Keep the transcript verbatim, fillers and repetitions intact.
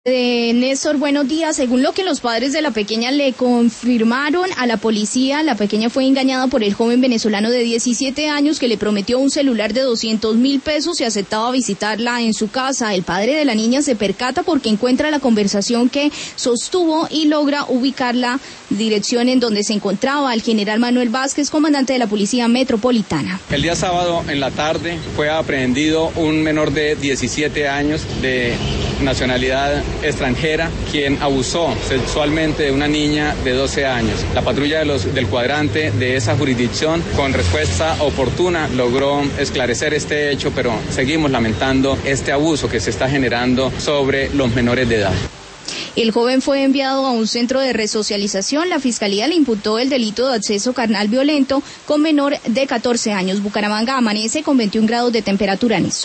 Eh, Néstor, buenos días. Según lo que los padres de la pequeña le confirmaron a la policía, la pequeña fue engañada por el joven venezolano de diecisiete años que le prometió un celular de doscientos mil pesos y aceptaba visitarla en su casa. El padre de la niña se percata porque encuentra la conversación que sostuvo y logra ubicar la dirección en donde se encontraba. El general Manuel Vázquez, comandante de la Policía Metropolitana. El día sábado en la tarde fue aprehendido un menor de diecisiete años de nacionalidad extranjera, quien abusó sexualmente de una niña de doce años. La patrulla de los, del cuadrante de esa jurisdicción, con respuesta oportuna, logró esclarecer este hecho, pero seguimos lamentando este abuso que se está generando sobre los menores de edad. El joven fue enviado a un centro de resocialización. La fiscalía le imputó el delito de acceso carnal violento con menor de catorce años. Bucaramanga amanece con veintiún grados de temperatura en eso.